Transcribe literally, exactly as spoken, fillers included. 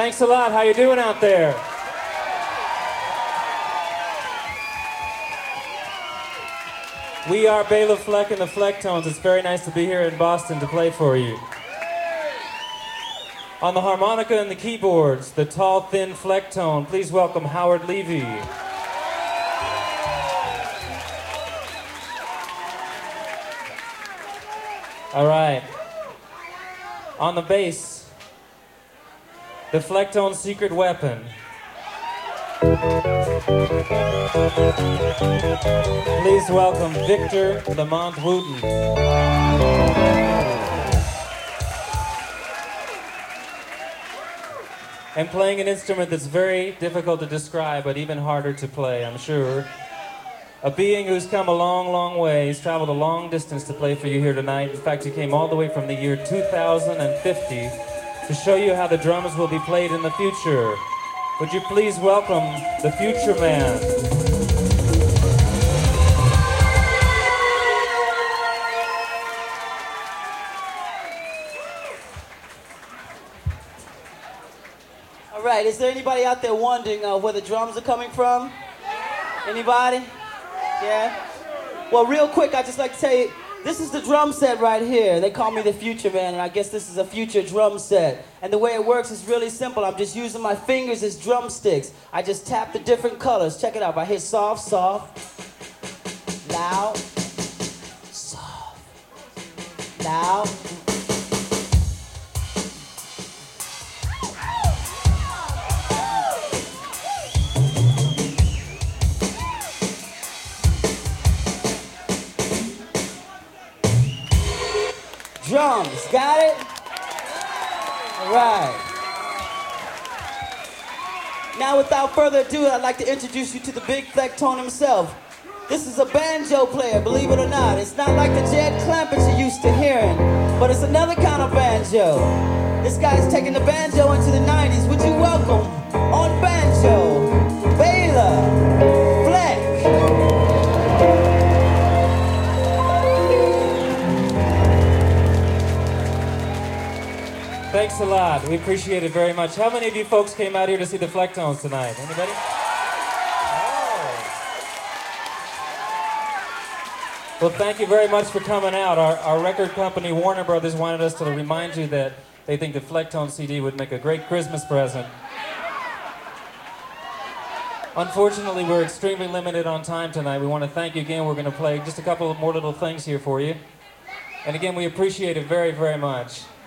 Thanks a lot. How you doing out there? We are Bela Fleck and the Flecktones. It's very nice to be here in Boston to play for you. On the harmonica and the keyboards, the tall, thin Flecktone. Please welcome Howard Levy. All right. On the bass, the Flecktone's secret weapon. Please welcome Victor Lamont Wooten. And playing an instrument that's very difficult to describe, but even harder to play, I'm sure. A being who's come a long, long way. He's traveled a long distance to play for you here tonight. In fact, he came all the way from the year two thousand fifty to show you how the drums will be played in the future. Would you please welcome the Future Man? All right, is there anybody out there wondering uh, where the drums are coming from? Anybody? Yeah? Well, real quick, I'd just like to tell you, this is the drum set right here. They call me the Future Man, and I guess this is a future drum set. And the way it works is really simple. I'm just using my fingers as drumsticks. I just tap the different colors. Check it out. I hit soft, soft, loud, soft, loud. Drums, got it? All right. Now, without further ado, I'd like to introduce you to the big Flecktone himself. This is a banjo player, believe it or not. It's not like the Jed Clampett you're used to hearing, but it's another kind of banjo. This guy's taking the banjo into the nineties. Would you welcome, on banjo, Bela Fleck. Thanks a lot. We appreciate it very much. How many of you folks came out here to see the Flecktones tonight? Anybody? Oh. Well, thank you very much for coming out. Our, our record company, Warner Brothers, wanted us to remind you that they think the Flecktone C D would make a great Christmas present. Unfortunately, we're extremely limited on time tonight. We want to thank you again. We're going to play just a couple of more little things here for you. And again, we appreciate it very, very much.